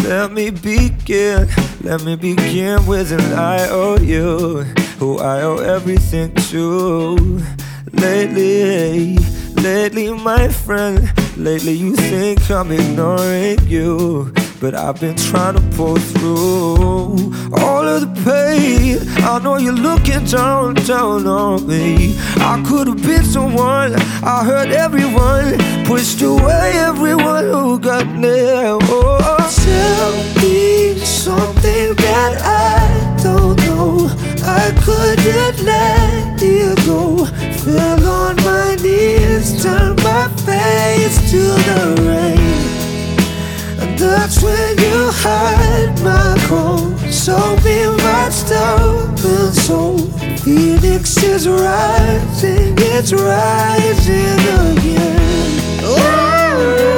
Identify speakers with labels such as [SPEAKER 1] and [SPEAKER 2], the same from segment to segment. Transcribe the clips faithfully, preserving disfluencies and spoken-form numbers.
[SPEAKER 1] Let me begin, let me begin with an I owe you, who I owe everything to. Lately, lately my friend, lately you think I'm ignoring you, but I've been trying to pull through all of the pain. I know you're looking down, down on me. I could have been someone, I hurt everyone, pushed away everyone who got near. Oh, tell me something that I don't know. I couldn't let you go. Fell on my knees, turned my face to the rain. And that's when you hide my cold. So be my stubborn soul. Phoenix is rising, it's rising again. Ooh.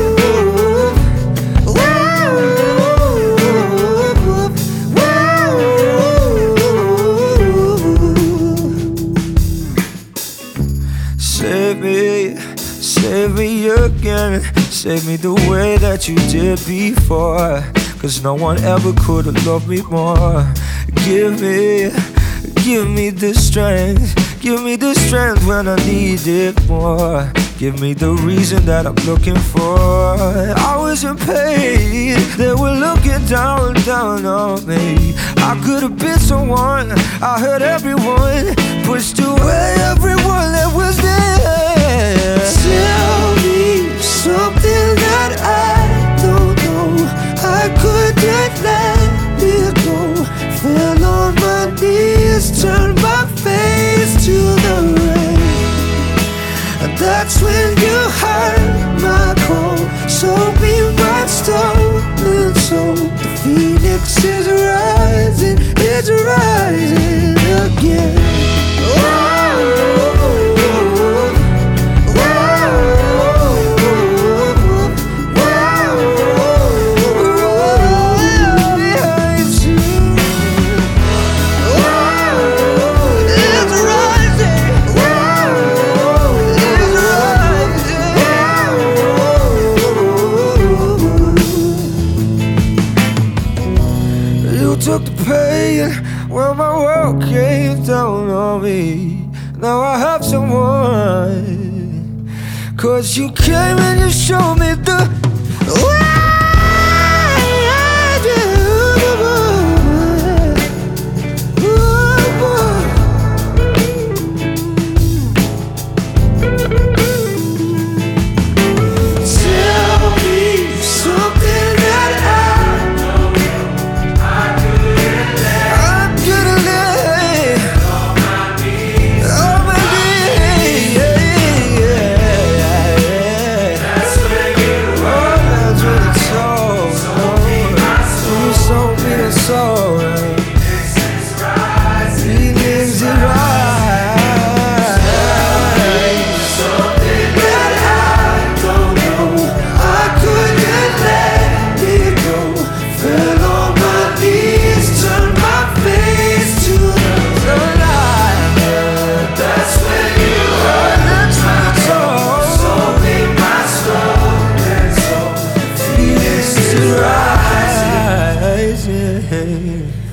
[SPEAKER 1] Save me, save me again. Save me the way that you did before, 'cause no one ever could have loved me more. Give me, give me the strength. Give me the strength when I need it more. Give me the reason that I'm looking for. I was in pain, they were looking down, down on me. I could have been someone, I hurt everyone, pushed away everyone that was there. Tell me something that I don't know. I couldn't let it go. Fell on my knees, turned my face to the rain. And that's when you hurt my cold. So be my stolen soul. The phoenix is rising, it's rising again. Oh, took the pain when my world came down on me. Now I have someone, 'cause you came and you showed me the way I do. Tell me something that I rising.